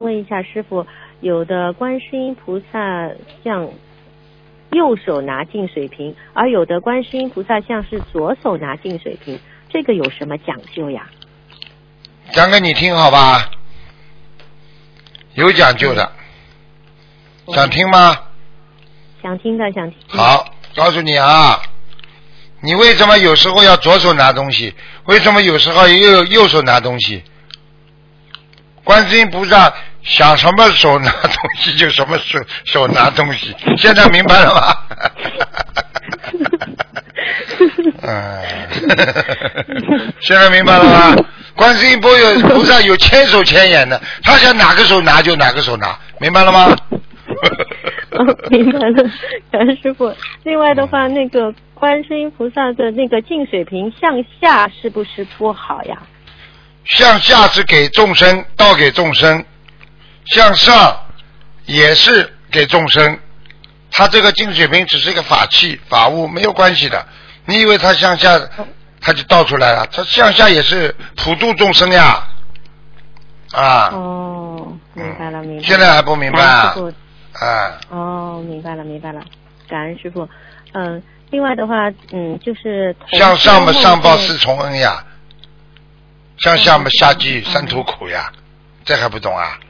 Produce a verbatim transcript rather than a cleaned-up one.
问一下师傅，有的观世音菩萨像右手拿净水瓶，而有的观世音菩萨像是左手拿净水瓶，这个有什么讲究呀？ 讲给你听好吧，有讲究的， 嗯、 想听吗？ 想听的，想听的。 好，告诉你啊，你为什么有时候要左手拿东西？为什么有时候又右手拿东西？观世音菩萨想什么手拿东西就什么手手拿东西，现在明白了吗？嗯，现在明白了吗？观世音菩萨有千手千眼的，他想哪个手拿就哪个手拿，明白了吗？ 哦，明白了，感恩师傅。另外的话，那个观世音菩萨的那个净水瓶向下是不是不好呀？ 向下是给众生，倒给众生；向上也是给众生。他这个净水瓶只是一个法器、法物，没有关系的。你以为他向下，他就倒出来了？他向下也是普度众生呀。啊。 哦，明白了，明白了。 现在还不明白啊？啊。 哦，明白了，明白了。感恩师傅。嗯，另外的话，嗯，就是向上嘛，上报四重恩呀。向下嘛，下济三途苦呀，这还不懂啊？